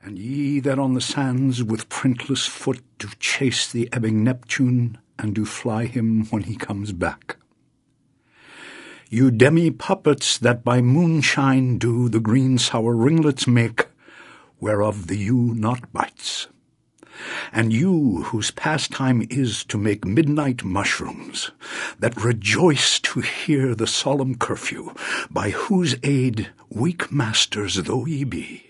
And ye that on the sands with printless foot do chase the ebbing Neptune, and do fly him when he comes back. You demi-puppets that by moonshine do the green sour ringlets make, whereof the ewe not bites. And you whose pastime is to make midnight mushrooms, that rejoice to hear the solemn curfew, by whose aid, weak masters though ye be,